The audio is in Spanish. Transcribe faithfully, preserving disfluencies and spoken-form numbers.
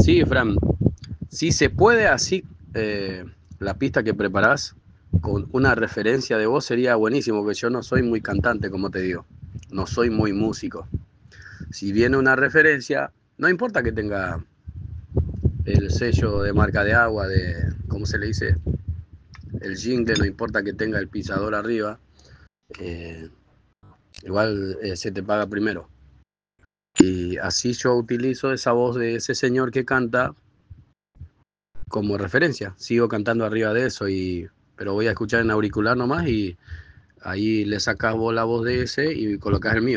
Sí, Fran, si se puede así, eh, la pista que preparás con una referencia de voz sería buenísimo, porque yo no soy muy cantante, como te digo, no soy muy músico. Si viene una referencia, no importa que tenga el sello de marca de agua, de, ¿cómo se le dice? El jingle, no importa que tenga el pisador arriba, eh, igual eh, se te paga primero. Y así yo utilizo esa voz de ese señor que canta como referencia. Sigo cantando arriba de eso, y, pero voy a escuchar en auricular nomás y ahí le sacas vos la voz de ese y colocas el mío.